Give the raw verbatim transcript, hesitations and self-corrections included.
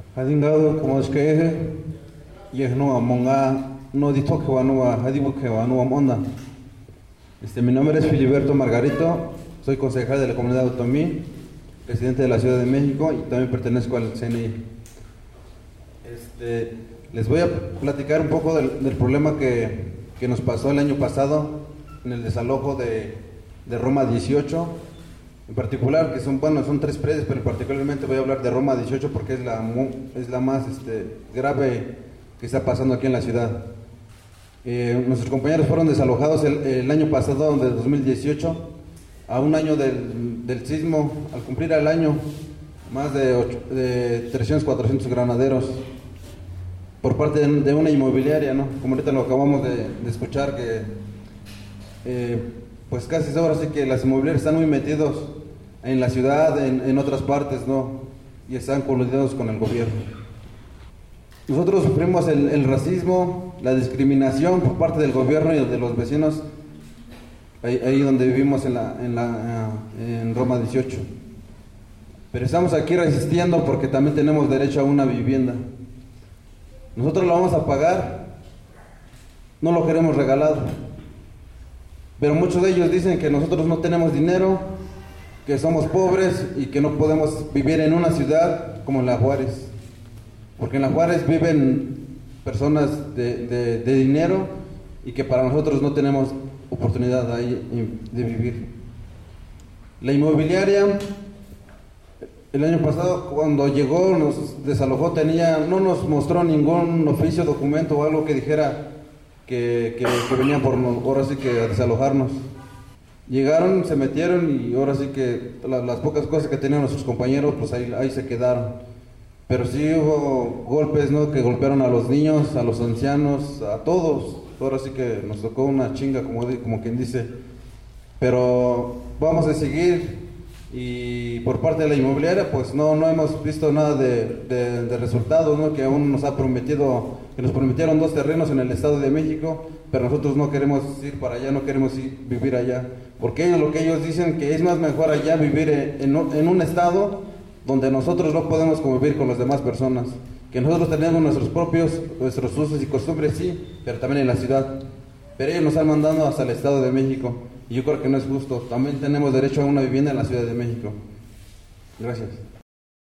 Hadingado como es que es, y es no amonga, no dito que va no a Hadibu que va no a Monda. Este, mi nombre es Filiberto Margarito, soy concejal de la comunidad de Otomí, presidente de la Ciudad de México y también pertenezco al C N I. Este, les voy a platicar un poco del, del problema que, que nos pasó el año pasado en el desalojo de, de Roma dieciocho. En particular, que son, bueno, son tres predios, pero particularmente voy a hablar de Roma dieciocho porque es la, es la más este, grave que está pasando aquí en la ciudad. Eh, nuestros compañeros fueron desalojados el, el año pasado, de dos mil dieciocho, a un año del, del sismo, al cumplir el año, más de, ocho, de trescientos, cuatrocientos granaderos, por parte de, de una inmobiliaria, ¿no? Como ahorita lo acabamos de, de escuchar, que eh, pues casi ahora sí que las inmobiliarias están muy metidos en la ciudad, en, en otras partes, ¿no? Y están coludidos con el gobierno. Nosotros sufrimos el, el racismo, la discriminación por parte del gobierno y de los vecinos, ahí, ahí donde vivimos en, la, en, la, en Roma dieciocho. Pero estamos aquí resistiendo porque también tenemos derecho a una vivienda. Nosotros lo vamos a pagar, no lo queremos regalado. Pero muchos de ellos dicen que nosotros no tenemos dinero, que somos pobres y que no podemos vivir en una ciudad como en La Juárez. Porque en La Juárez viven personas de, de, de dinero y que para nosotros no tenemos oportunidad ahí de vivir. La inmobiliaria, el año pasado cuando llegó, nos desalojó, tenía, no nos mostró ningún oficio, documento o algo que dijera que, que, que venían por ahora sí que a desalojarnos. Llegaron, se metieron y ahora sí que la, las pocas cosas que tenían nuestros compañeros, pues ahí, ahí se quedaron. Pero sí hubo golpes, ¿no? Que golpearon a los niños, a los ancianos, a todos. Ahora sí que nos tocó una chinga, como, como quien dice. Pero vamos a seguir. Y por parte de la inmobiliaria, pues no, no hemos visto nada de, de, de resultados, ¿no? Que aún nos ha prometido, que nos prometieron dos terrenos en el Estado de México, pero nosotros no queremos ir para allá, no queremos ir, vivir allá. Porque ellos, lo que ellos dicen, que es más mejor allá vivir en, en un estado donde nosotros no podemos convivir con las demás personas, que nosotros tenemos nuestros propios, nuestros usos y costumbres, sí, pero también en la ciudad. Pero ellos nos han mandado hasta el Estado de México, y yo creo que no es justo. También tenemos derecho a una vivienda en la Ciudad de México. Gracias.